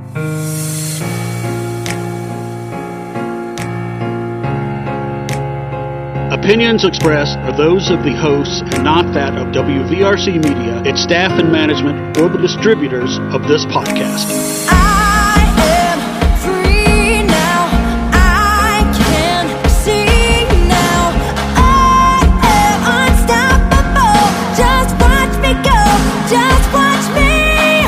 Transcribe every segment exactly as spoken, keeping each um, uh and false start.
Opinions expressed are those of the hosts and not that of W V R C Media, its staff and management, or the distributors of this podcast. I am free now. I can see now. I am unstoppable. Just watch me go. Just watch me.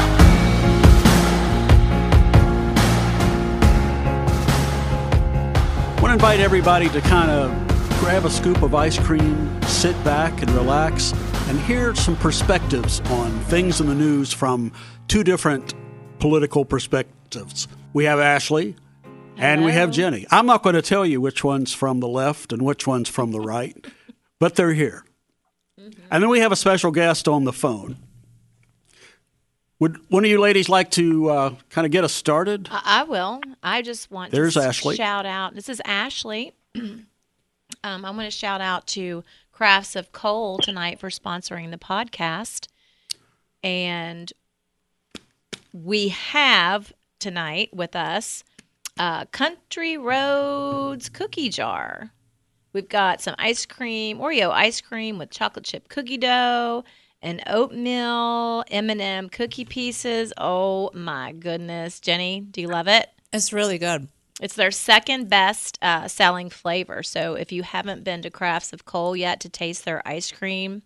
I want to invite everybody to kind of grab a scoop of ice cream, sit back and relax, and hear some perspectives on things in the news from two different political perspectives. We have Ashley and Hello. we have Jenny. I'm not going to tell you which one's from the left and which one's from the right, but they're here. Mm-hmm. And then we have a special guest on the phone. Would one of you ladies like to uh, kind of get us started? I I will. I just want There's to Ashley. shout out. This is Ashley. Um, I want to shout out to Crafts of Coal tonight for sponsoring the podcast. And we have tonight with us uh, Country Roads Cookie Jar. We've got some ice cream, Oreo ice cream with chocolate chip cookie dough and oatmeal M and M cookie pieces. Oh, my goodness. Jenny, do you love it? It's really good. It's their second best uh, selling flavor. So if you haven't been to Crafts of Coal yet to taste their ice cream,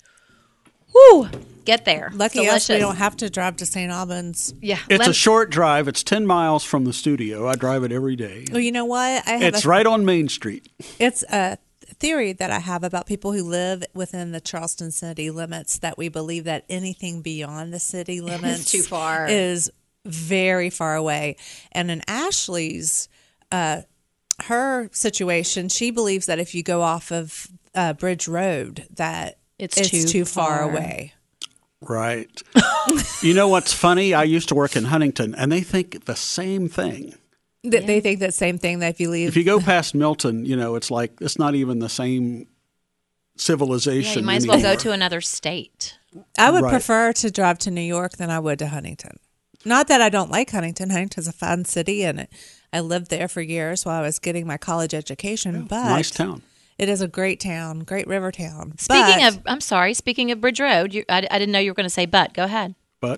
whoo, get there. Lucky Delicious. us, we don't have to drive to Saint Albans. Yeah, It's let- a short drive. It's ten miles from the studio. I drive it every day. Well, you know what? I have It's a, right on Main Street. It's a theory that I have about people who live within the Charleston city limits that we believe that anything beyond the city limits too far. is very far away. And in Ashley's, uh, her situation, she believes that if you go off of uh, Bridge Road, that It's it's, too too, far. far. away. Right. You know what's funny? I used to work in Huntington, and they think the same thing. Th- They think that same thing, that if you leave. If you go past Milton, you know, it's like it's not even the same yeah, civilization you might as well go anymore. to another state. I would Right. prefer to drive to New York than I would to Huntington. Not that I don't like Huntington. Huntington's a fun city, and it, I lived there for years while I was getting my college education. But Nice town. it is a great town, great river town. Speaking But- of, I'm sorry, speaking of Bridge Road, you, I, I didn't know you were going to say but. Go ahead. But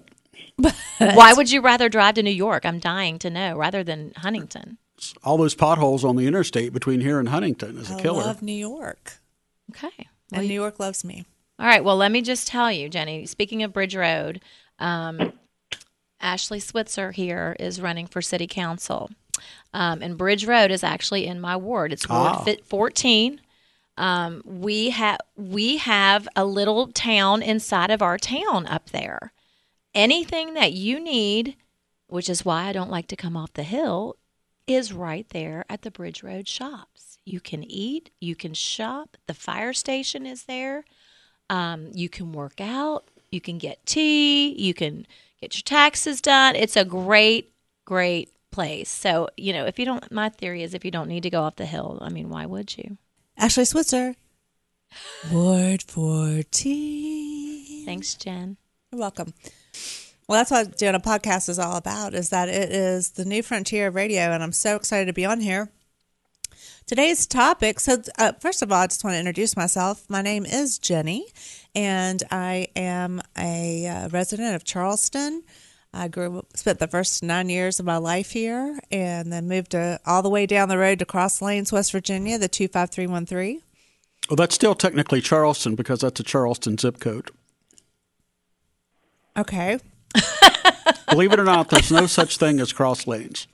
Why would you rather drive to New York? I'm dying to know, rather than Huntington. all those potholes on the interstate between here and Huntington is a I killer. love New York, Okay. Well, and you- New York loves me. All right. Well, let me just tell you, Jenny, speaking of Bridge Road, um, Ashley Switzer here is running for city council. Um, and Bridge Road is actually in my ward. It's Ward Ah. Fit fourteen. Um, we have we have a little town inside of our town up there. Anything that you need, which is why I don't like to come off the hill, is right there at the Bridge Road shops. You can eat, you can shop. The fire station is there. Um, you can work out. You can get tea. You can get your taxes done. It's a great, great place. So, you know, if you don't, my theory is if you don't need to go off the hill, I mean, why would you? Ashley Switzer, Ward fourteen. Thanks, Jen. You're welcome. Well, that's what doing a podcast is all about, is that it is the new frontier of radio, and I'm so excited to be on here. Today's topic, so uh, first of all, I just want to introduce myself. My name is Jenny, and I am a uh, resident of Charleston. I grew up, spent the first nine years of my life here, and then moved to, all the way down the road to Cross Lanes, West Virginia, the two five three one three. Well, that's still technically Charleston because that's a Charleston zip code. Okay. Believe it or not, there's no such thing as Cross Lanes.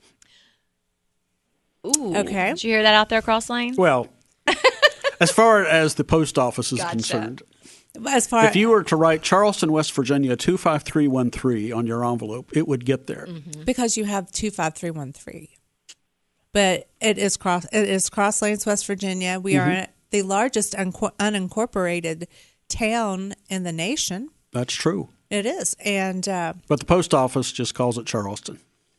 Ooh. Okay. Did you hear that out there, Cross Lane? Well, as far as the post office is Gotcha. concerned, As far if you were to write Charleston, West Virginia, two five three one three on your envelope, it would get there. because you have two five three one three, but it is cross. It is Cross Lanes, West Virginia. We are the largest unco- unincorporated town in the nation. That's true. It is, and uh, But the post office just calls it Charleston.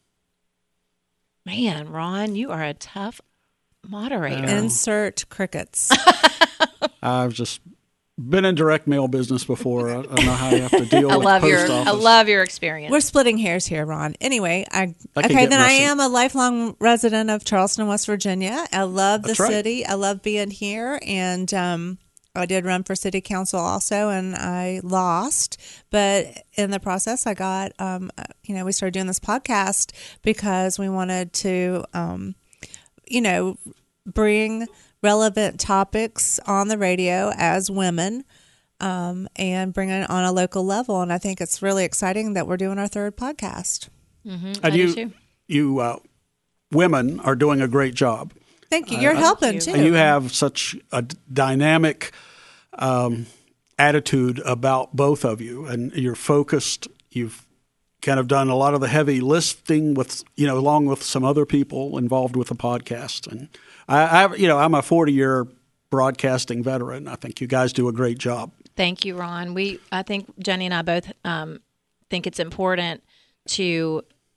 Man, Ron, you are a tough moderator. insert crickets. I was just Been in direct mail business before. I, I know how you have to deal I with love post your office. I love your experience. We're splitting hairs here, Ron. Anyway, I That can okay. get Then I messy. am a lifelong resident of Charleston, West Virginia. I love the That's right. city. I love being here, and um, I did run for city council also, and I lost. But in the process, I got um, you know we started doing this podcast because we wanted to um, you know bring relevant topics on the radio as women. Um, and bring it on a local level. And I think it's really exciting that we're doing our third podcast. Mm-hmm. And I you, do too. you uh, women are doing a great job. Thank you. You're Uh, helping you. too. And you have such a d- dynamic um, attitude about both of you, and you're focused. You've kind of done a lot of the heavy lifting with, you know, along with some other people involved with the podcast. And I, I you know, I'm a forty year broadcasting veteran. I think you guys do a great job. Thank you, Ron. We, I think Jenny and I both um, think it's important to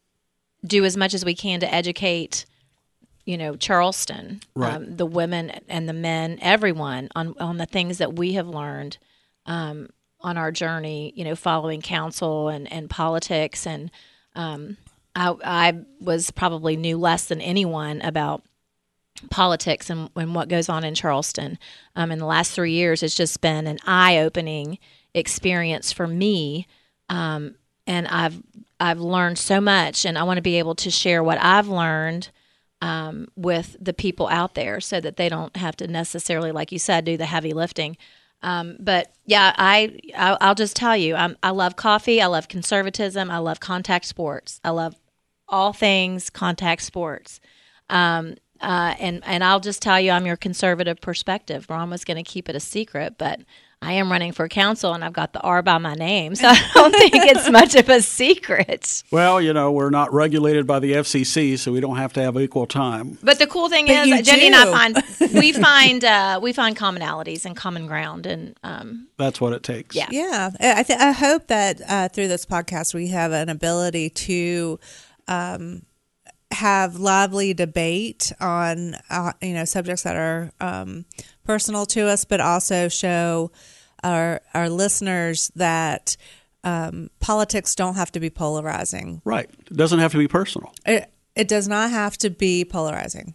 do as much as we can to educate, you know, Charleston, Right. um, the women and the men, everyone on on the things that we have learned um, on our journey. You know, following council and and politics, and um, I, I was probably knew less than anyone about politics and, and what goes on in Charleston. Um, in the last three years, it's just been an eye-opening experience for me, um, and I've I've learned so much, and I want to be able to share what I've learned um, with the people out there, so that they don't have to necessarily, like you said, do the heavy lifting. Um, but yeah, I, I I'll just tell you, I'm, I love coffee, I love conservatism, I love contact sports, I love all things contact sports. Um, Uh, and, and I'll just tell you, I'm your conservative perspective. Ron was going to keep it a secret, but I am running for council, and I've got the R by my name, so I don't think it's much of a secret. Well, you know, we're not regulated by the F C C, so we don't have to have equal time. But the cool thing But you is, Jenny and I do. find we find uh, we find commonalities and common ground, and um, That's what it takes. yeah. Yeah, I th- I hope that uh, through this podcast we have an ability to um, have lively debate on uh, you know subjects that are um, personal to us, but also show our our listeners that um, politics don't have to be polarizing. Right. It doesn't have to be personal. It it does not have to be polarizing.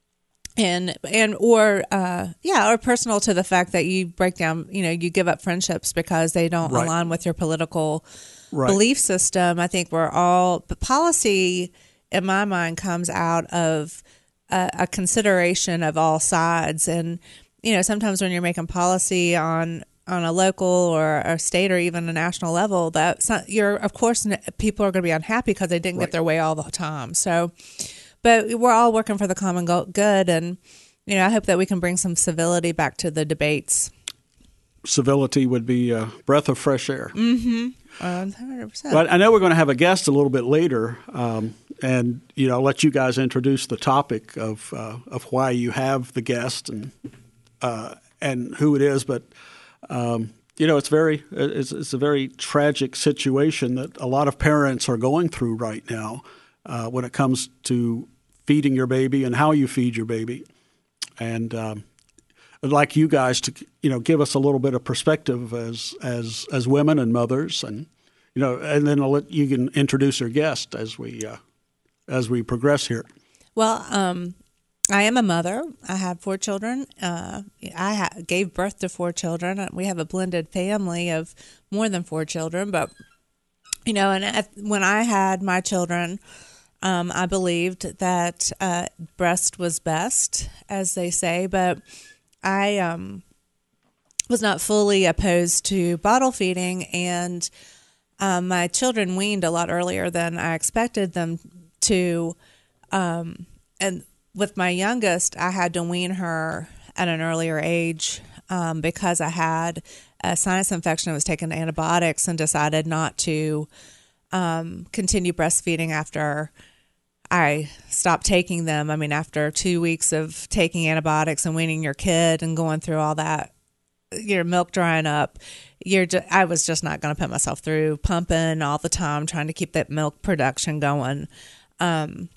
And and or uh, yeah, or personal to the fact that you break down, you know, you give up friendships because they don't Right. align with your political Right. belief system. I think we're all, but policy in my mind comes out of a, a consideration of all sides. And you know, sometimes when you're making policy on on a local or a state or even a national level, that you're of course people are going to be unhappy because they didn't Right. get their way all the time. So. But we're all working for the common go- good, and you know, I hope that we can bring some civility back to the debates. Civility would be a breath of fresh air. Mm-hmm. one hundred percent. But I know we're going to have a guest a little bit later, um, and you know, let you guys introduce the topic of uh, of why you have the guest and uh, and who it is. But um, you know, it's very it's, it's a very tragic situation that a lot of parents are going through right now uh, when it comes to feeding your baby and how you feed your baby. And um, I'd like you guys to, you know, give us a little bit of perspective as as as women and mothers, and you know, and then I'll let you can introduce your guest as we uh, as we progress here. Well, um, I am a mother. I have four children. Uh, I ha- gave birth to four children. We have a blended family of more than four children. But you know, and at, when I had my children, um, I believed that uh, breast was best, as they say. But I um, was not fully opposed to bottle feeding, and um, my children weaned a lot earlier than I expected them to. Um, and with my youngest, I had to wean her at an earlier age um, because I had a sinus infection. I was taking antibiotics and decided not to um, continue breastfeeding after I stopped taking them. I mean, after two weeks of taking antibiotics and weaning your kid and going through all that, your milk drying up, you're just, I was just not going to put myself through pumping all the time, trying to keep that milk production going. Um,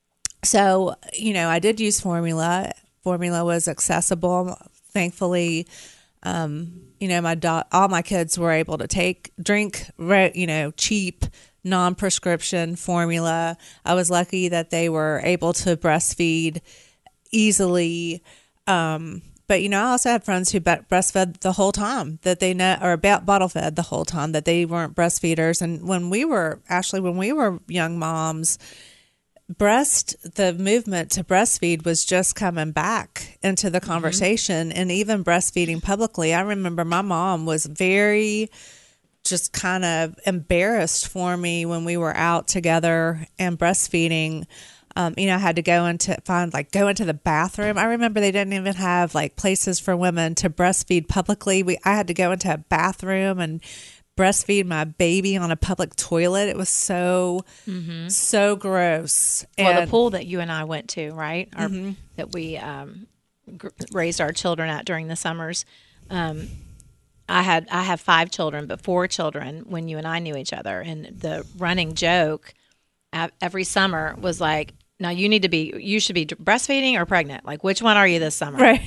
so, you know, I did use formula. Formula was accessible. Thankfully, um, you know, my da- all my kids were able to take, drink, re- you know, cheap, non-prescription formula. I was lucky that they were able to breastfeed easily. Um, but, you know, I also had friends who be- breastfed the whole time that they know, or about bottle fed the whole time that they weren't breastfeeders. And when we were, Ashley, when we were young moms, breast, the movement to breastfeed was just coming back into the conversation, mm-hmm. and even breastfeeding publicly. I remember my mom was very just kind of embarrassed for me when we were out together and breastfeeding. Um, you know, I had to go into find like go into the bathroom. I remember they didn't even have like places for women to breastfeed publicly. We I had to go into a bathroom and breastfeed my baby on a public toilet. It was so mm-hmm. so gross. Well, And, the pool that you and I went to, right? Our, mm-hmm. that we um, gr- raised our children at during the summers. Um, I had I have five children, but four children when you and I knew each other. And the running joke every summer was like, now you need to be, you should be breastfeeding or pregnant. Like, which one are you this summer? Right.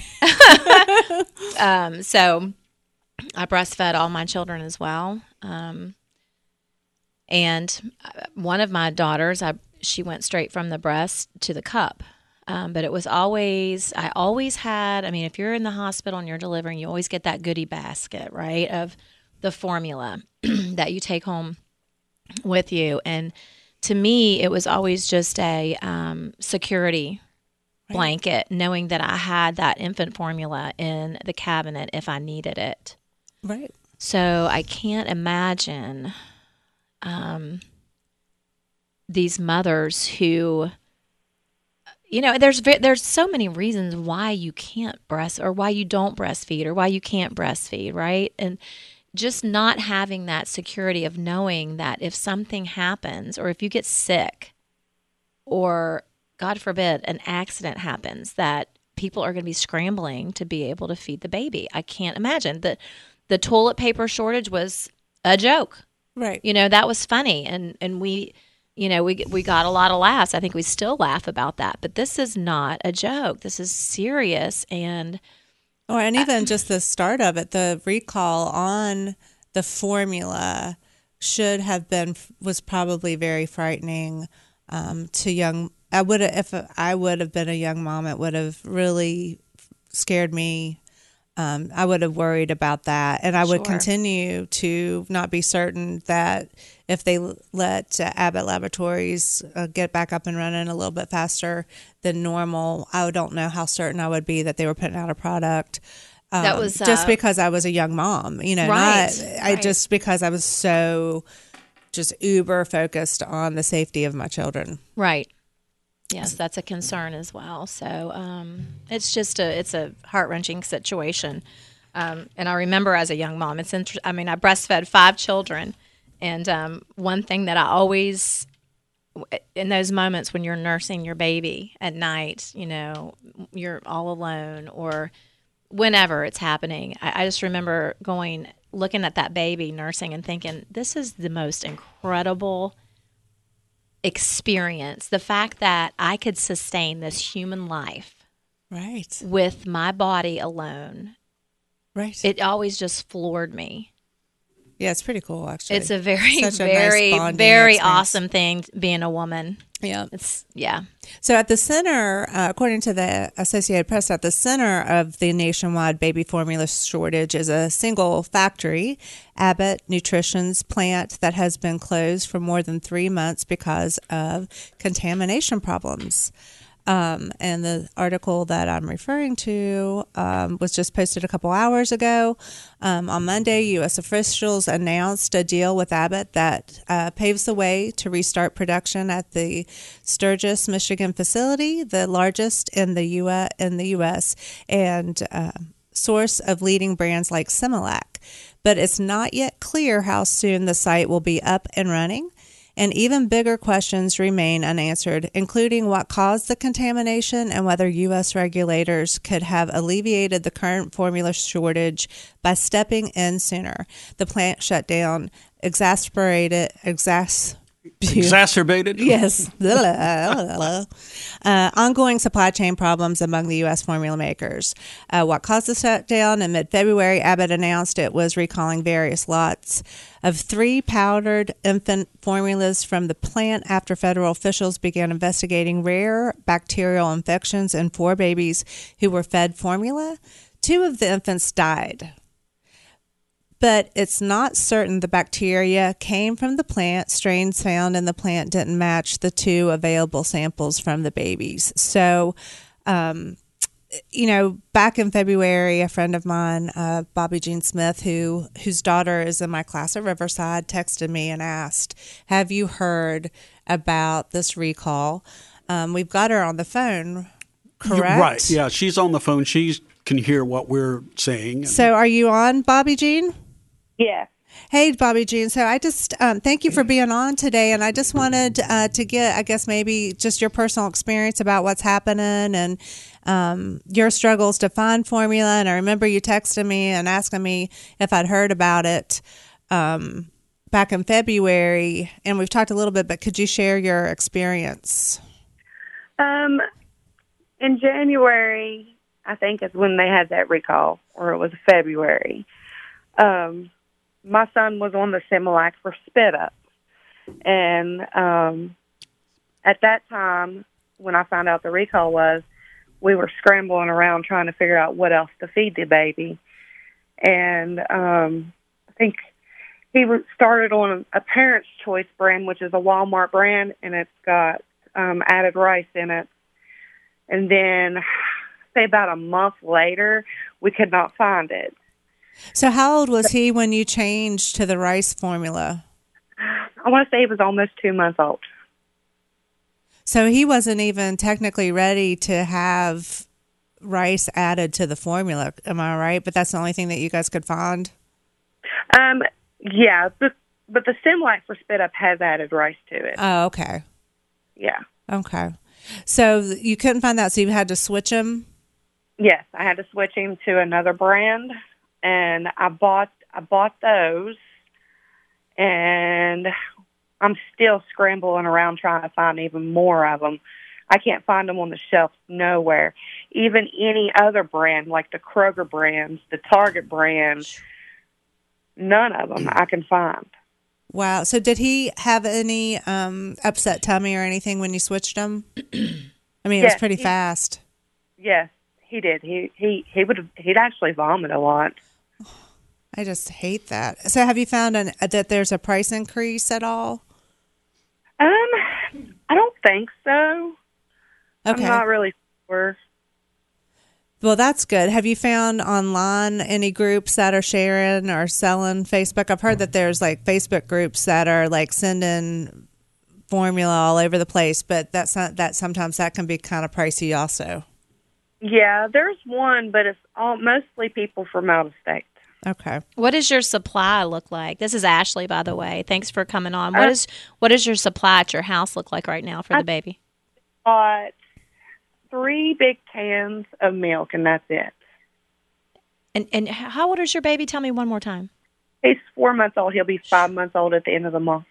um, so I breastfed all my children as well. Um, and one of my daughters, I, she went straight from the breast to the cup. Um, but it was always, I always had, I mean, if you're in the hospital and you're delivering, you always get that goodie basket, right, of the formula that you take home with you. And to me, it was always just a um, security right. blanket, knowing that I had that infant formula in the cabinet if I needed it. Right. So I can't imagine um, these mothers who, you know, there's there's so many reasons why you can't breast or why you don't breastfeed or why you can't breastfeed, right? And just not having that security of knowing that if something happens or if you get sick or, God forbid, an accident happens, that people are going to be scrambling to be able to feed the baby. I can't imagine. The, the toilet paper shortage was a joke. Right. You know, that was funny. And, and we, you know, we, we got a lot of laughs. I think we still laugh about that. But this is not a joke. This is serious. And Or and even just the start of it, the recall on the formula should have been was probably very frightening um, to young. I would if I would have been a young mom, it would have really scared me. Um, I would have worried about that, and I would Sure. continue to not be certain that if they let uh, Abbott Laboratories uh, get back up and running a little bit faster than normal, I don't know how certain I would be that they were putting out a product. Um, That was, just uh, because I was a young mom, you know, Right, not I right. just because I was so just uber focused on the safety of my children. Right. Yes, that's a concern as well. So um, it's just a it's a heart wrenching situation. Um, and I remember as a young mom, it's inter- I mean, I breastfed five children, and um, one thing that I always in those moments when you're nursing your baby at night, you know, you're all alone or whenever it's happening, I, I just remember going looking at that baby nursing and thinking, this is the most incredible experience, the fact that I could sustain this human life Right. with my body alone. Right. It always just floored me. Yeah, it's pretty cool, actually. It's a very, Such a very, nice bonding very experience. awesome thing being a woman. Yeah. It's, yeah. So at the center, uh, according to the Associated Press, at the center of the nationwide baby formula shortage is a single factory, Abbott Nutrition's plant, that has been closed for more than three months because of contamination problems. Um, and the article that I'm referring to um, was just posted a couple hours ago. Um, on Monday, U S officials announced a deal with Abbott that uh, paves the way to restart production at the Sturgis, Michigan facility, the largest in the U S, in the U S and uh, source of leading brands like Similac. But it's not yet clear how soon the site will be up and running. And even bigger questions remain unanswered, including what caused the contamination and whether U S regulators could have alleviated the current formula shortage by stepping in sooner. The plant shutdown exacerbated, exas, Exacerbated? Yes. uh, ongoing supply chain problems among the U S formula makers. Uh, what caused the shutdown? In mid-February, Abbott announced it was recalling various lots of three powdered infant formulas from the plant after federal officials began investigating rare bacterial infections in four babies who were fed formula. Two of the infants died. But it's not certain the bacteria came from the plant. Strains found in the plant didn't match the two available samples from the babies. So, um, you know, back in February, a friend of mine, uh, Bobby Jean Smith, who whose daughter is in my class at Riverside, texted me and asked, have you heard about this recall? Um, we've got her on the phone, correct? Right, yeah, she's on the phone. She can hear what we're saying. So are you on, Bobby Jean? Yeah. Hey, Bobby Jean. So I just um, thank you for being on today. And I just wanted uh, to get, I guess, maybe just your personal experience about what's happening and um, your struggles to find formula. And I remember you texting me and asking me if I'd heard about it um, back in February. And we've talked a little bit, but could you share your experience? Um, in January, I think is when they had that recall, or it was February. Um, my son was on the Similac for spit up. And um, at that time, when I found out the recall was, we were scrambling around trying to figure out what else to feed the baby. And um, I think he started on a Parent's Choice brand, which is a Walmart brand, and it's got um, added rice in it. And then, say about a month later, we could not find it. So how old was he when you changed to the rice formula? I want to say he was almost two months old. So he wasn't even technically ready to have rice added to the formula. Am I right? But that's the only thing that you guys could find? Um, yeah, but, but the Similac for spit up has added rice to it. Oh, okay. Yeah. Okay. So you couldn't find that, so you had to switch him? Yes, I had to switch him to another brand. And I bought I bought those, and I'm still scrambling around trying to find even more of them. I can't find them on the shelves nowhere. Even any other brand, like the Kroger brands, the Target brand, none of them I can find. Wow. So did he have any um, upset tummy or anything when you switched him? I mean, it yes, was pretty he, fast. Yes, he did. He he he would he'd actually vomit a lot. I just hate that. So have you found an, that there's a price increase at all? Um, I don't think so. Okay. I'm not really sure. Well, that's good. Have you found online any groups that are sharing or selling Facebook? I've heard that there's like Facebook groups that are like sending formula all over the place, but that's not that sometimes that can be kind of pricey also. Yeah, there's one, but it's all mostly people from out of state. Okay. What does your supply look like? This is Ashley, by the way. Thanks for coming on. What Uh, is what does your supply at your house look like right now for I- the baby? Bought three big cans of milk, and that's it. And and how old is your baby? Tell me one more time. He's four months old. He'll be five months old at the end of the month.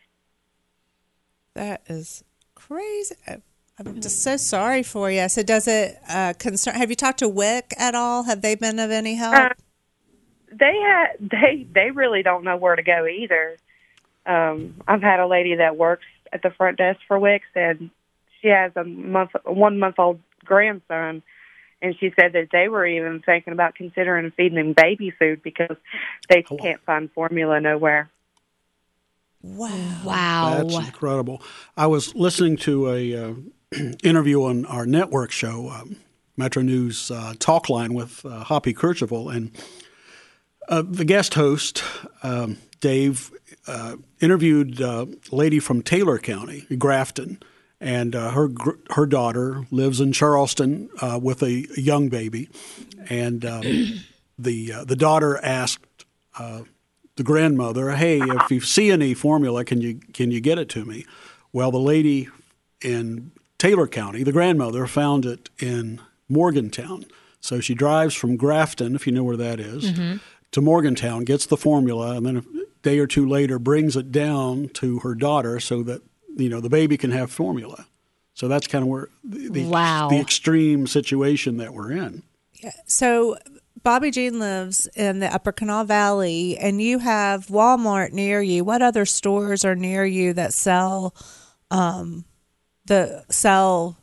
That is crazy. I'm just so sorry for you. So does it uh, concern, have you talked to W I C at all? Have they been of any help? Uh, they had they they really don't know where to go either. Um, I've had a lady that works at the front desk for W I C said she has a month one month old grandson, and she said that they were even thinking about considering feeding him baby food because they can't find formula nowhere. Wow. Wow. That's incredible. I was listening to a uh, interview on our network show, um, Metro News uh, Talk Line with uh, Hoppy Kercheval, and uh, the guest host, um, Dave, uh, interviewed a lady from Taylor County, Grafton, and uh, her gr- her daughter lives in Charleston uh, with a, a young baby, and um, the uh, the daughter asked uh, the grandmother, "Hey, if you see any formula, can you can you get it to me?" Well, the lady in Taylor County, the grandmother, found it in Morgantown. So she drives from Grafton, if you know where that is, mm-hmm. to Morgantown, gets the formula, and then a day or two later brings it down to her daughter so that you know, the baby can have formula. So that's kind of where the, the, Wow. the extreme situation that we're in. So Bobby Jean lives in the Upper Canal Valley, and you have Walmart near you. What other stores are near you that sell um, the sell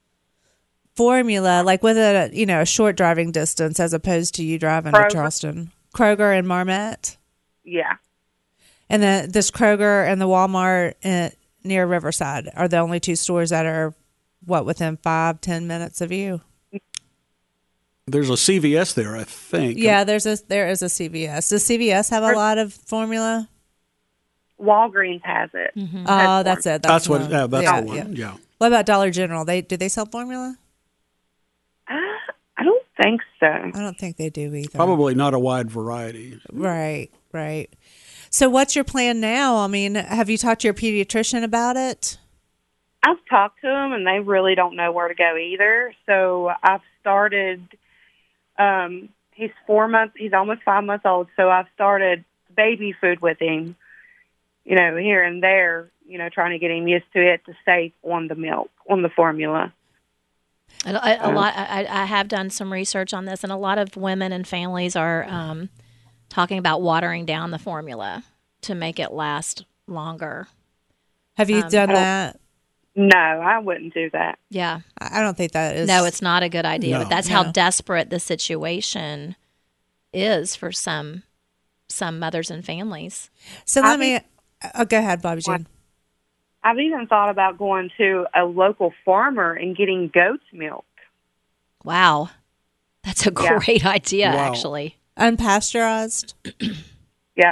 formula, like with a you know a short driving distance as opposed to you driving Kroger. to Charleston? Kroger and Marmette, Yeah. and then this Kroger and the Walmart in, near Riverside are the only two stores that are what within five ten minutes of you. There's a C V S there, I think. Yeah, there's a there is a C V S. Does C V S have a lot of formula? Walgreens has it. Mm-hmm. Oh, that's it. That's, That's what. one. Yeah, that's yeah, the one. yeah. Yeah. What about Dollar General? They do they sell formula? Uh, I don't think so. I don't think they do either. Probably not a wide variety. Right, right. So, what's your plan now? I mean, have you talked to your pediatrician about it? I've talked to them, and they really don't know where to go either. So I've started. Um, he's four months. He's almost five months old. So I've started baby food with him. You know, here and there. You know, trying to get him used to it to stay on the milk, on the formula. A, a, a lot. I, I have done some research on this, and a lot of women and families are um, talking about watering down the formula to make it last longer. Have you Um, done that? No, I wouldn't do that. Yeah. I I don't think that is. No, it's not a good idea. No. But that's how No. desperate the situation is for some some mothers and families. So I let me. Oh, go ahead, Bobby Jean. I've even thought about going to a local farmer and getting goat's milk. Wow. That's a Yeah. great idea, Wow. actually. Unpasteurized. Yeah.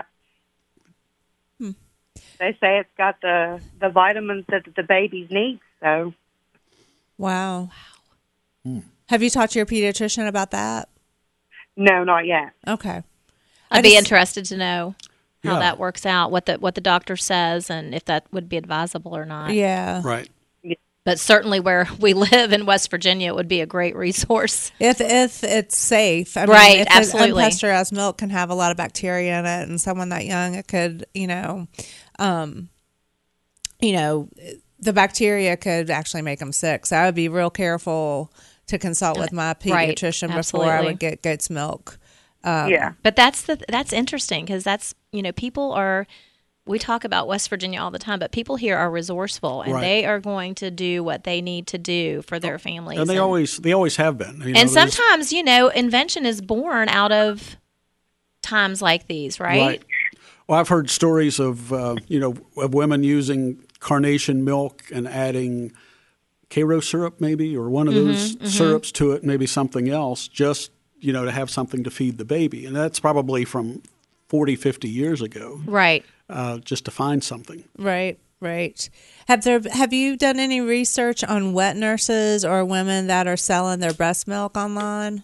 Hmm. They say it's got the, the vitamins that the babies need. So Wow. Have you talked to your pediatrician about that? no, not yet. Okay. I'd I be just- interested to know how Yeah. that works out, what the what the doctor says, and if that would be advisable or not. Yeah. Right. But certainly where we live in West Virginia, it would be a great resource. If if it's safe, I mean, Right, if absolutely. Unpasteurized milk can have a lot of bacteria in it, and someone that young, it could, you know, um, you know, the bacteria could actually make them sick. So I would be real careful to consult with my Right, pediatrician before I absolutely. would get goat's milk. Um, yeah. But that's the that's interesting because that's you know people are we talk about West Virginia all the time, but people here are resourceful and Right. they are going to do what they need to do for their families. And they always they always have been. You know, and there's- sometimes you know invention is born out of times like these, right? Well, I've heard stories of uh, you know of women using carnation milk and adding Karo syrup, maybe, or one of those syrups to it, maybe something else, just you know to have something to feed the baby, and that's probably from forty, fifty years ago, Right. uh, just to find something. Right, right. Have there have you done any research on wet nurses or women that are selling their breast milk online?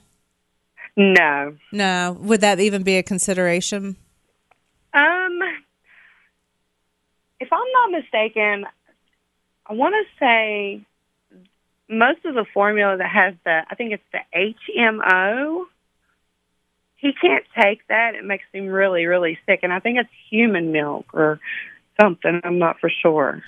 No. No. Would that even be a consideration? Um, if I'm not mistaken, I want to say most of the formula that has the, I think it's the H M O, he can't take that. It makes him really, really sick. And I think it's human milk or something. I'm not for sure.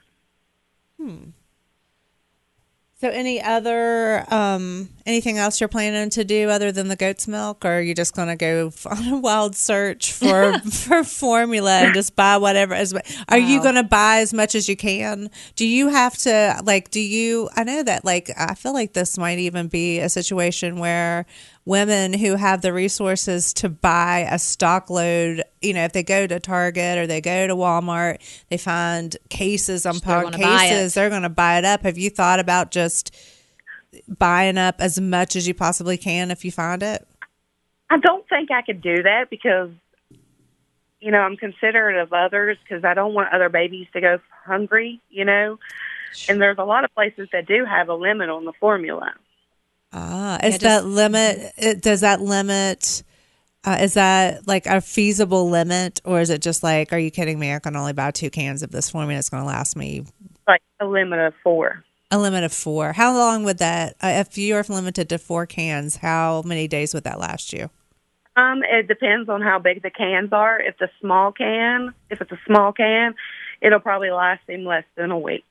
So any other um anything else you're planning to do other than the goat's milk, or are you just going to go on a wild search for for formula and just buy whatever as are you Wow. going to buy as much as you can? Do you have to like do you I know that like I feel like this might even be a situation where women who have the resources to buy a stock load, you know, if they go to Target or they go to Walmart, they find cases on They're pound gonna buy it. cases, they're going to buy it up. Have you thought about just buying up as much as you possibly can if you find it? I don't think I could do that because, you know, I'm considerate of others because I don't want other babies to go hungry, you know. And there's a lot of places that do have a limit on the formula. Ah, Yeah, is just- that limit? It, does that limit? Uh, is that like a feasible limit, or is it just like, are you kidding me? I can only buy two cans of this formula. It's going to last me Like a limit of four. a limit of four. How long would that? Uh, if you are limited to four cans, how many days would that last you? Um, it depends on how big the cans are. If the small can, if it's a small can, it'll probably last him less than a week.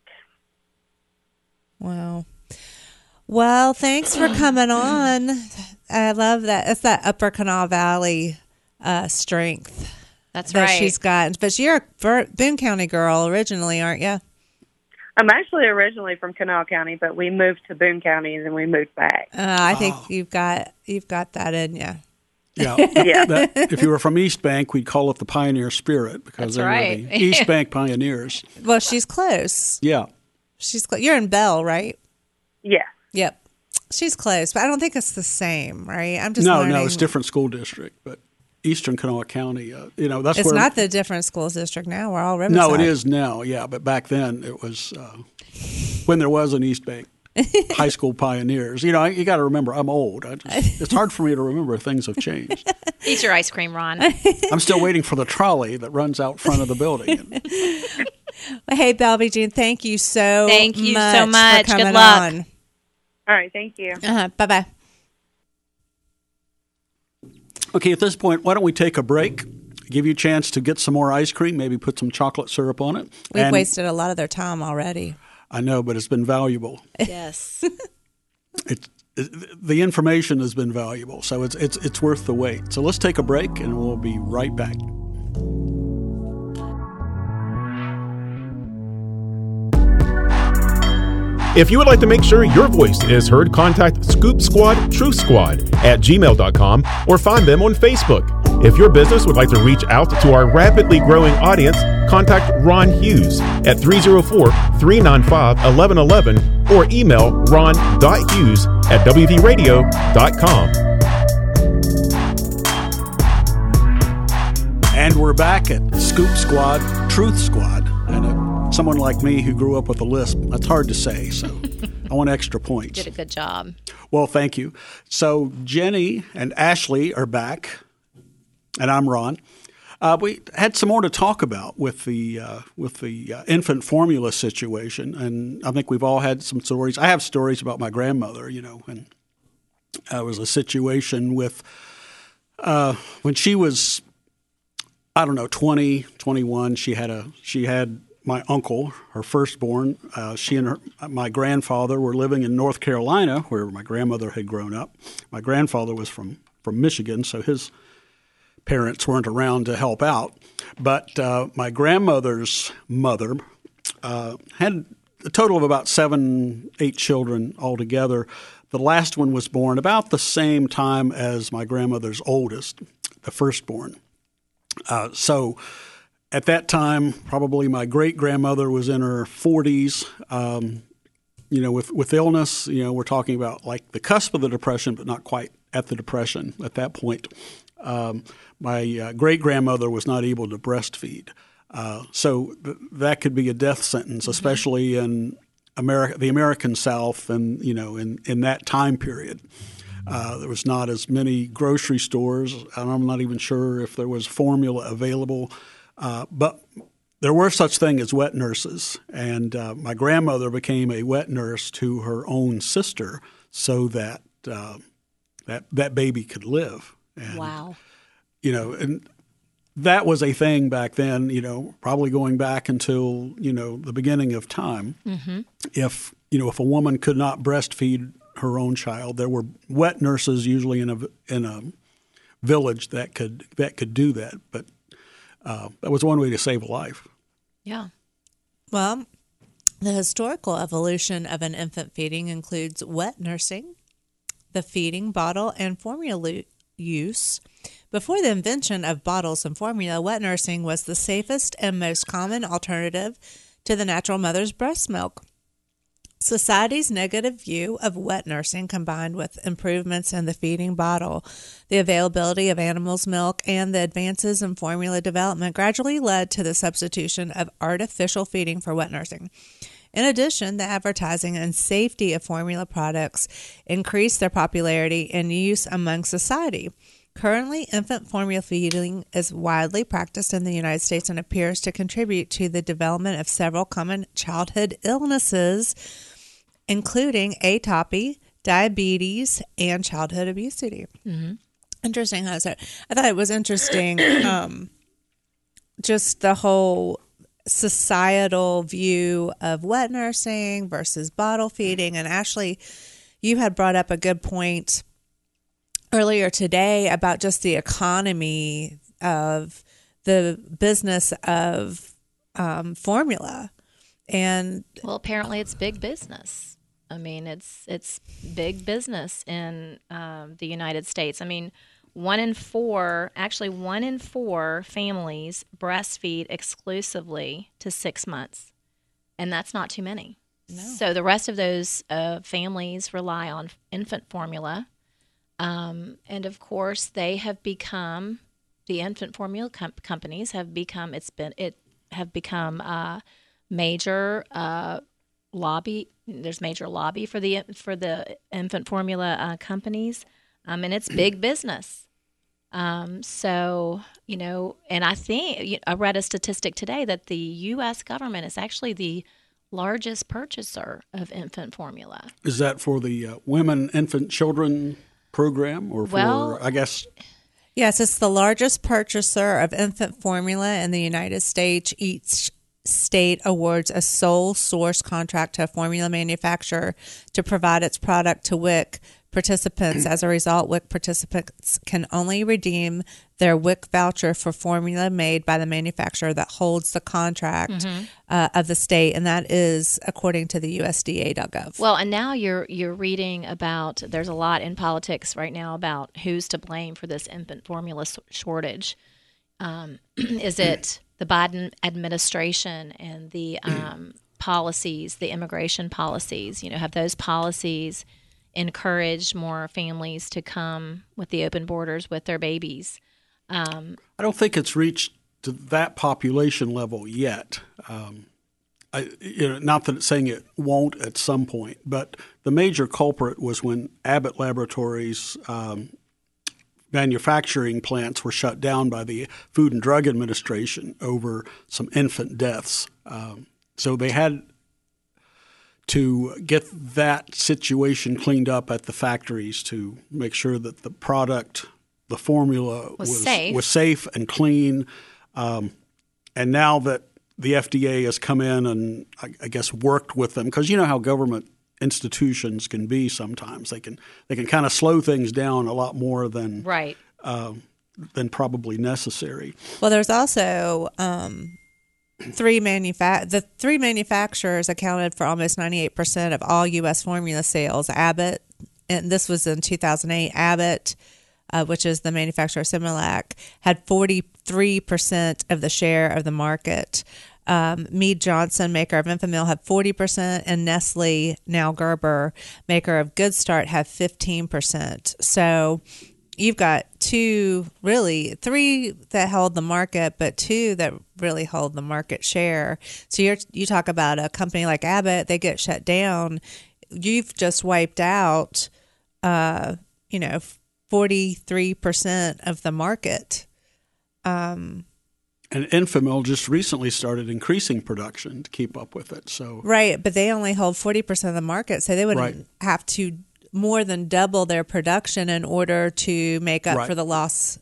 Wow. Well, thanks for coming on. I love that. It's that Upper Kanawha Valley uh, strength That's that right. she's got. But you're a Bur- Boone County girl originally, aren't you? I'm actually originally from Kanawha County, but we moved to Boone County and then we moved back. Uh, I think Oh. you've got you've got that in you. Yeah. Yeah. That, if you were from East Bank, we'd call it the Pioneer Spirit because That's they right. were the East Bank Pioneers. Well, she's close. Yeah. She's cl- you're in Bell, right? Yeah. Yep. She's close, but I don't think it's the same, right? I'm just No, learning. no, it's different school district, but Eastern Kanawha County, uh, you know, that's It's where. not the different schools district now. We're all Riverside. No, it is now, yeah, but back then it was uh, when there was an East Bank High School Pioneers. You know, you got to remember, I'm old. I just, it's hard for me to remember things have changed. Eat your ice cream, Ron. I'm still waiting for the trolley that runs out front of the building. Hey, Belby Jean, thank you so Thank you much so much. for Good coming luck. on. All right. Thank you. Uh-huh. Bye-bye. Okay, at this point, why don't we take a break? Give you a chance to get some more ice cream, maybe put some chocolate syrup on it. We've And wasted a lot of their time already. I know, but it's been valuable. Yes. It's it, the information has been valuable, so it's it's it's worth the wait. So let's take a break, and we'll be right back. If you would like to make sure your voice is heard, contact Scoop Squad Truth Squad at gmail dot com or find them on Facebook. If your business would like to reach out to our rapidly growing audience, contact Ron Hughes at three oh four, three nine five, one one one one or email ron dot hughes at w v radio dot com. And we're back at Scoop Squad, Truth Squad, and uh, someone like me who grew up with a lisp, that's hard to say, so I want extra points. Did a good job. Well, thank you. So Jenny and Ashley are back, and I'm Ron. Uh, we had some more to talk about with the uh, with the uh, infant formula situation, and I think we've all had some stories. I have stories about my grandmother, you know, and there was a situation with uh, when she was, I don't know, twenty, twenty-one, she had a she had my uncle, her firstborn. Uh, she and her, my grandfather were living in North Carolina, where my grandmother had grown up. My grandfather was from, from Michigan, so his parents weren't around to help out. But uh, my grandmother's mother uh, had a total of about seven, eight children altogether. The last one was born about the same time as my grandmother's oldest, the firstborn. Uh, so at that time, probably my great-grandmother was in her forties. Um, you know, with, with illness, you know, we're talking about like the cusp of the Depression, but not quite at the Depression at that point. Um, my uh, great-grandmother was not able to breastfeed. Uh, so th- that could be a death sentence, especially in America, the American South, and, you know, in, in that time period. Uh, there was not as many grocery stores, and I'm not even sure if there was formula available. Uh, but there were such things as wet nurses, and uh, my grandmother became a wet nurse to her own sister so that uh, that that baby could live. And, Wow. You know, and that was a thing back then, you know, probably going back until, you know, the beginning of time. Mm-hmm. If, you know, if a woman could not breastfeed her own child, there were wet nurses usually in a in a village that could that could do that. But uh, that was one way to save a life. Yeah. Well, the historical evolution of an infant feeding includes wet nursing, the feeding bottle, and formula use. Before the invention of bottles and formula, wet nursing was the safest and most common alternative to the natural mother's breast milk. Society's negative view of wet nursing, combined with improvements in the feeding bottle, the availability of animals' milk, and the advances in formula development, gradually led to the substitution of artificial feeding for wet nursing. In addition, the advertising and safety of formula products increased their popularity and use among society. Currently, infant formula feeding is widely practiced in the United States and appears to contribute to the development of several common childhood illnesses, including atopy, diabetes, and childhood obesity. Mm-hmm. Interesting how is that? I thought it was interesting, um, just the whole societal view of wet nursing versus bottle feeding. And Ashley, you had brought up a good point earlier today about just the economy of the business of um, formula. And Well, apparently it's big business. I mean, it's it's big business in um, the United States. I mean, one in four, actually one in four families breastfeed exclusively to six months, and that's not too many. No. So the rest of those uh, families rely on infant formula, um, and of course they have become the infant formula com- companies have become it's been it have become uh, major. Uh, lobby there's major lobby for the for the infant formula uh, companies, um, and it's big business. Um, so you know, and I think I read a statistic today that the U S government is actually the largest purchaser of infant formula. Is that for the uh, women, infant, children program, or for Well, I guess? yes, it's the largest purchaser of infant formula in the United States. Each state awards a sole source contract to a formula manufacturer to provide its product to W I C participants. As a result, W I C participants can only redeem their W I C voucher for formula made by the manufacturer that holds the contract mm-hmm. uh, of the state, and that is according to the U S D A dot gov. Well, and now you're you're reading about, there's a lot in politics right now about who's to blame for this infant formula shortage. Um, is it the Biden administration and the um, policies, the immigration policies? You know, have those policies encouraged more families to come with the open borders with their babies? Um, I don't think it's reached to that population level yet. Um, I, you know, not that it's saying it won't at some point, but the major culprit was when Abbott Laboratories um, manufacturing plants were shut down by the Food and Drug Administration over some infant deaths. Um, so they had to get that situation cleaned up at the factories to make sure that the product, the formula Was was, safe. was safe and clean. Um, and now that the F D A has come in and I, I guess worked with them, because you know how government institutions can be sometimes. They can they can kind of slow things down a lot more than right. um, than probably necessary. Well, there's also um, three manufa- the three manufacturers accounted for almost ninety-eight percent of all U S formula sales. Abbott, and this was in two thousand eight, Abbott, uh, which is the manufacturer of Similac, had forty-three percent of the share of the market. Um, Mead Johnson, maker of Enfamil, had forty percent, and Nestle, now Gerber, maker of Good Start, had fifteen percent. So you've got two, really, three that held the market, but two that really hold the market share. So you're, you talk about a company like Abbott, they get shut down. You've just wiped out, uh, you know, forty-three percent of the market. Um And Enfamil just recently started increasing production to keep up with it. So right, but they only hold forty percent of the market, so they would Right. have to more than double their production in order to make up Right. for the loss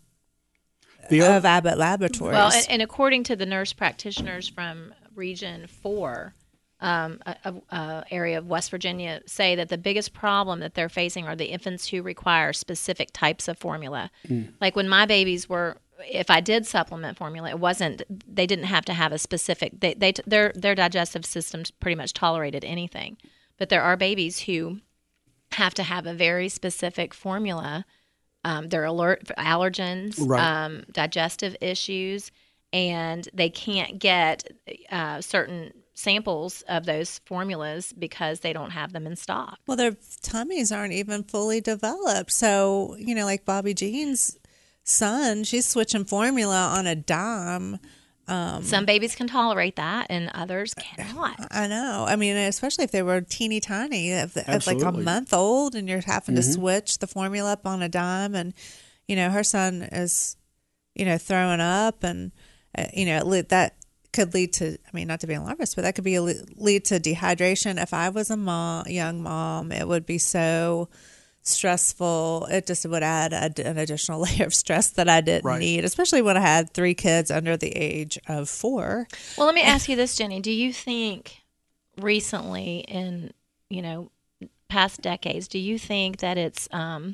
the of other, Abbott Laboratories. Well, and, and according to the nurse practitioners from Region Four, um, a, a, a area of West Virginia, say that the biggest problem that they're facing are the infants who require specific types of formula. Mm. Like when my babies were, if I did supplement formula, it wasn't. They didn't have to have a specific. They they their their digestive systems pretty much tolerated anything, but there are babies who have to have a very specific formula. Um, they're alert for allergens, Right. um, digestive issues, and they can't get uh, certain samples of those formulas because they don't have them in stock. well, their tummies aren't even fully developed. So, you know, like Bobby Jean's son, she's switching formula on a dime. Um, Some babies can tolerate that, and others cannot. I know. I mean, especially if they were teeny tiny, if, if like a Absolutely. month old, and you're having Mm-hmm. to switch the formula up on a dime, and you know her son is, you know, throwing up, and uh, you know it, that could lead to. I mean, not to be alarmist, but that could be a, lead to dehydration. If I was a mom, young mom, it would be so stressful. It just would add a, an additional layer of stress that I didn't Right. need, especially when I had three kids under the age of four. Well, let me ask you this, Jenny. Do you think recently in, you know, past decades, do you think that it's um,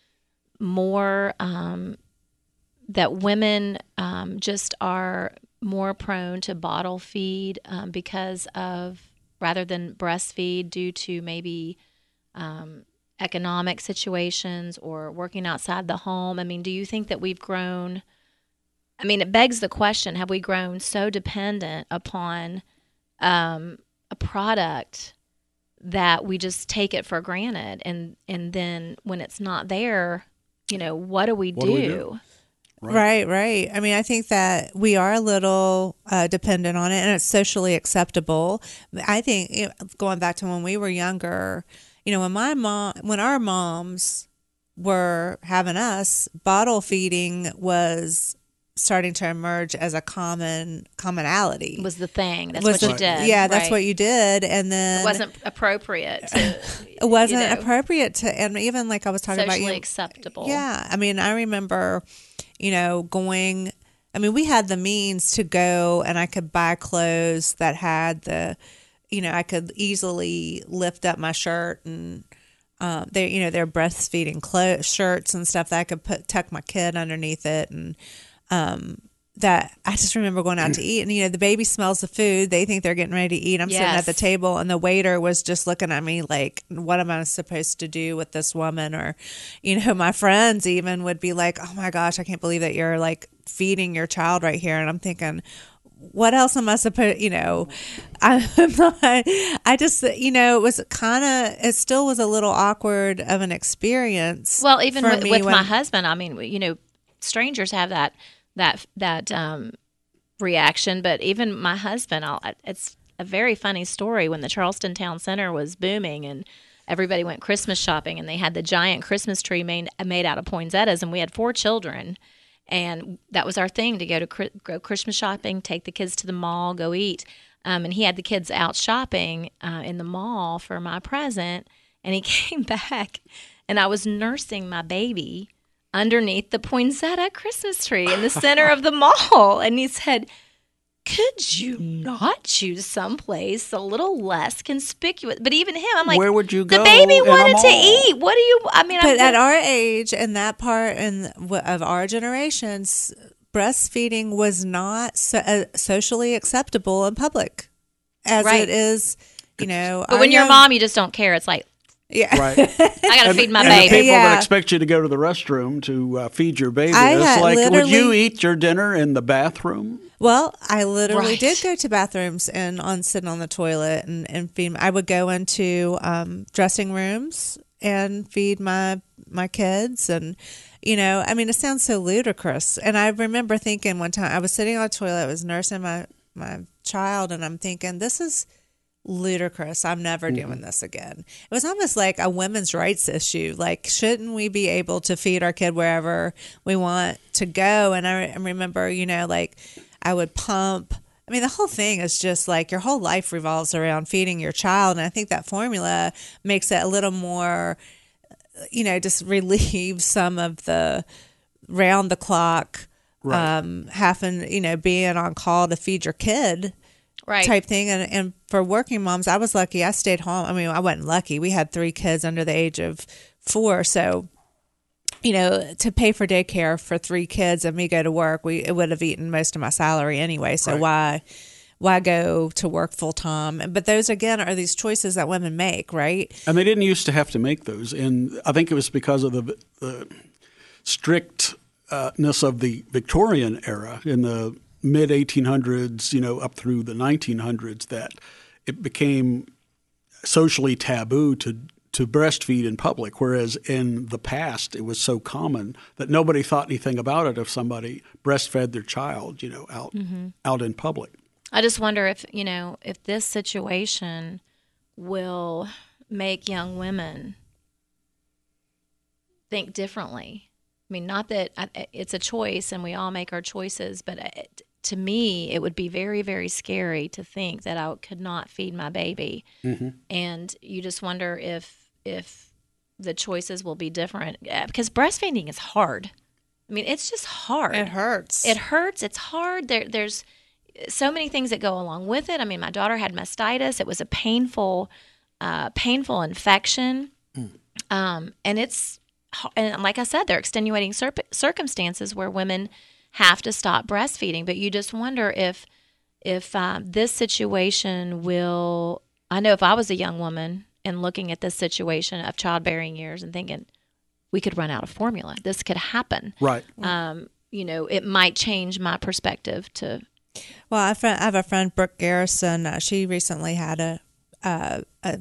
more um, that women um, just are more prone to bottle feed um, because of, rather than breastfeed due to maybe um, economic situations or working outside the home? I mean, do you think that we've grown, I mean, it begs the question, have we grown so dependent upon um, a product that we just take it for granted, and and then when it's not there, you know, what do we What do? do we do? Right. right, right. I mean, I think that we are a little uh, dependent on it, and it's socially acceptable. I think you know, going back to when we were younger, you know, when my mom, when our moms were having us, bottle feeding was starting to emerge as a common commonality. Was the thing. That's Was what the- you did. Yeah, that's right. what you did, and then It wasn't appropriate to, it wasn't you know, appropriate to, and even like I was talking about, socially you acceptable. Yeah, I mean, I remember, you know, going. I mean, we had the means to go, and I could buy clothes that had the, you know, I could easily lift up my shirt and. Um, they, you know, they're breastfeeding clothes, shirts and stuff that I could put tuck my kid underneath it, and um, that I just remember going out to eat, and you know, the baby smells the food. They think they're getting ready to eat. I'm sitting at Yes. the table, and the waiter was just looking at me like, "What am I supposed to do with this woman?" Or, you know, my friends even would be like, "Oh my gosh, I can't believe that you're like feeding your child right here," and I'm thinking, what else am I supposed, you know, I'm not, I just, you know, it was kind of, it still was a little awkward of an experience. Well, even for with, me with when- my husband, I mean, you know, strangers have that that that um, reaction, but even my husband, I'll, it's a very funny story when the Charleston Town Center was booming and everybody went Christmas shopping, and they had the giant Christmas tree made made out of poinsettias, and we had four children. And that was our thing, to go to Chri- go Christmas shopping, take the kids to the mall, go eat. Um, and he had the kids out shopping uh, in the mall for my present. And he came back, and I was nursing my baby underneath the poinsettia Christmas tree in the center of the mall. And he said, could you not choose someplace a little less conspicuous? But even him, I'm like, Where would you the go baby in a wanted to mall? eat. What do you, I mean, But I'm at our age and that part in, of our generations, breastfeeding was not so, uh, socially acceptable in public as Right. it is, you know. But our when you're a young- mom, you just don't care. It's like, yeah. Right. I got to feed my and the baby. people Yeah. that expect you to go to the restroom to uh, feed your baby. I It's had like, would you literally- eat your dinner in the bathroom? Well, I literally Right. did go to bathrooms and on sitting on the toilet and, and feed. I would go into um, dressing rooms and feed my my kids, and you know, I mean, it sounds so ludicrous. And I remember thinking one time I was sitting on a toilet, I was nursing my my child, and I'm thinking, this is ludicrous. I'm never doing this again. It was almost like a women's rights issue. Like, shouldn't we be able to feed our kid wherever we want to go? And I, I remember, you know, like I would pump. I mean, the whole thing is just like your whole life revolves around feeding your child. And I think that formula makes it a little more, you know, just relieve some of the round the clock, Right. um, having, you know, being on call to feed your kid Right. type thing. And, and for working moms, I was lucky. I stayed home. I mean, I wasn't lucky. We had three kids under the age of four. So, you know, to pay for daycare for three kids and me go to work, we it would have eaten most of my salary anyway. So Right. why why go to work full time? But those again are these choices that women make, right? And they didn't used to have to make those. And I think it was because of the, the strictness of the Victorian era in the mid eighteen hundreds, you know, up through the nineteen hundreds, that it became socially taboo to to breastfeed in public, whereas in the past it was so common that nobody thought anything about it if somebody breastfed their child, you know, out out in public. I just wonder if, you know, if this situation will make young women think differently. I mean, not that I, it's a choice and we all make our choices, but it, to me, it would be very, very scary to think that I could not feed my baby. And you just wonder if if the choices will be different uh, because breastfeeding is hard. I mean, it's just hard. It hurts. It hurts. It's hard. There, there's so many things that go along with it. I mean, my daughter had mastitis. It was a painful, uh, painful infection, mm. um, and it's and like I said, there are extenuating cir- circumstances where women have to stop breastfeeding. But you just wonder if if um, this situation will. I know if I was a young woman and looking at this situation of childbearing years and thinking, we could run out of formula. This could happen. Right. Um, you know, it might change my perspective to. Well, I have a friend, Brooke Garrison. Uh, she recently had a, uh, a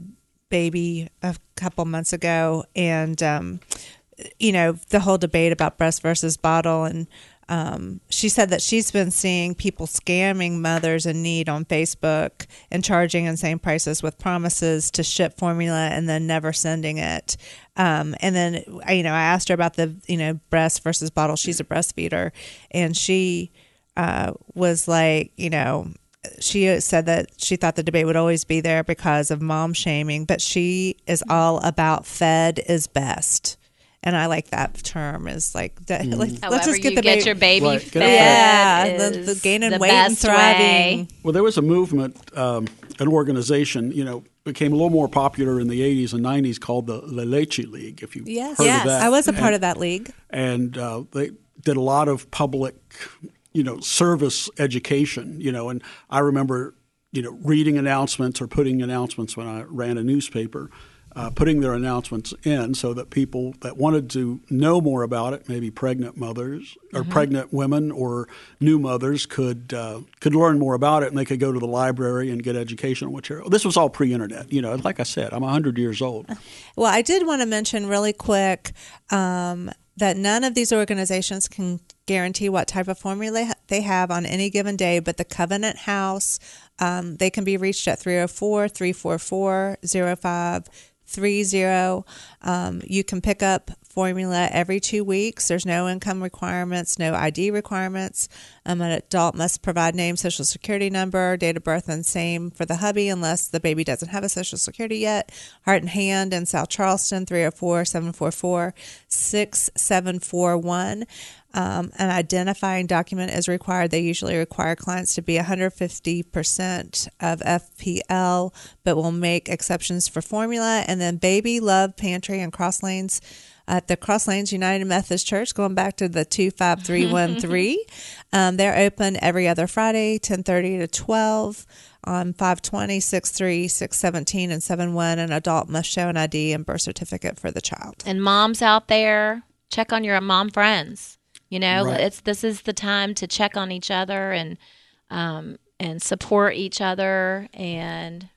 baby a couple months ago. And, um, you know, the whole debate about breast versus bottle. And um, she said that she's been seeing people scamming mothers in need on Facebook and charging insane prices with promises to ship formula and then never sending it. Um, and then, you know, I asked her about the, you know, breast versus bottle. She's a breastfeeder. And she uh, was like, you know, she said that she thought the debate would always be there because of mom shaming, but she is all about fed is best. And I like that term is like, that, Mm. let's, However let's just get you the get baby, your baby Right, fed. get it yeah, is the, the gaining the weight and best thriving. way. Well, there was a movement, um, an organization, you know, became a little more popular in the eighties and nineties called the La Leche League, if you've Yes, heard yes, of that. I was a part and, of that league. And uh, they did a lot of public, you know, service education, you know, and I remember, you know, reading announcements or putting announcements when I ran a newspaper, uh, putting their announcements in so that people that wanted to know more about it, maybe pregnant mothers or Mm-hmm. pregnant women or new mothers could uh, could learn more about it, and they could go to the library and get educational material. This was all pre-internet, you know. Like I said, I'm one hundred years old. Well, I did want to mention really quick um, that none of these organizations can guarantee what type of formula they have on any given day, but the Covenant House, um, they can be reached at three oh four, three four four, oh five three oh. Um, you can pick up formula every two weeks. There's no income requirements, no I D requirements. Um, an adult must provide name, social security number, date of birth, and same for the hubby unless the baby doesn't have a social security yet. Heart and Hand in South Charleston, three oh four, seven four four, six seven four one. Um, an identifying document is required. They usually require clients to be one hundred fifty percent of F P L, but will make exceptions for formula. And then Baby Love Pantry and Cross Lanes at the Cross Lanes United Methodist Church, going back to the two five three one three. um, they're open every other Friday, ten thirty to twelve. On five twenty, six three, six seventeen, and seven one. An adult must show an I D and birth certificate for the child. And moms out there, check on your mom friends. You know, Right. it's this is the time to check on each other and um, and support each other and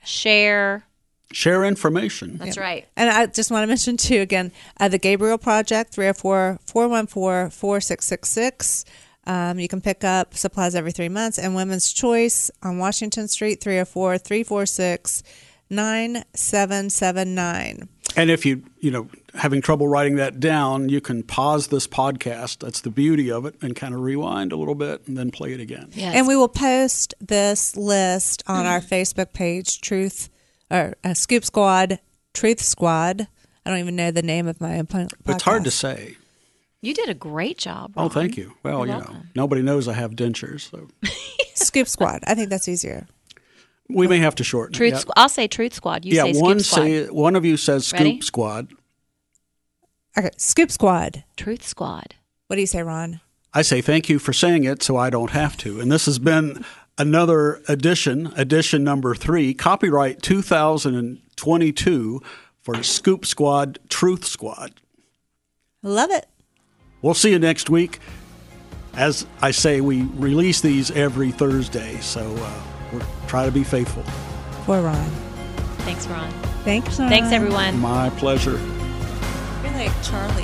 share. Share information. That's right. And I just want to mention, too, again, uh, the Gabriel Project, three oh four, four one four, four six six six. Um, you can pick up supplies every three months. And Women's Choice on Washington Street, three oh four, three four six, nine seven seven nine. And if you, you know, having trouble writing that down, you can pause this podcast. That's the beauty of it, and kind of rewind a little bit and then play it again. Yes. And we will post this list on our Facebook page, Truth or uh, Scoop Squad, Truth Squad. I don't even know the name of my own po- podcast. It's hard to say. You did a great job, Oh, Ron. thank you. Well, You're you know, welcome. nobody knows I have dentures, so Scoop Squad. I think that's easier. we may have to shorten Truth. it. Squ- I'll say Truth Squad. You yeah, say Scoop one Squad. say one of you says Scoop Ready? Squad. Okay, Scoop Squad. Truth Squad. What do you say, Ron? I say thank you for saying it so I don't have to. And this has been another edition, edition number three, copyright two thousand twenty-two for Scoop Squad, Truth Squad. Love it. We'll see you next week. As I say, we release these every Thursday, so uh, we'll try to be faithful. For Ron. Thanks, Ron. Thanks, Ron. Thanks, everyone. My pleasure. You're like Charlie.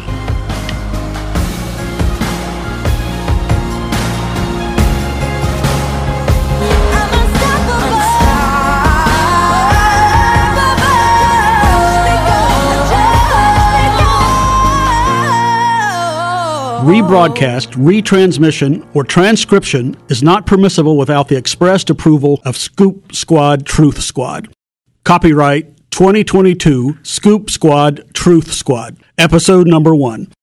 I'm unstoppable. Rebroadcast, retransmission, or transcription is not permissible without the expressed approval of Scoop Squad, Truth Squad. Copyright twenty twenty-two Scoop Squad Truth Squad, episode number one.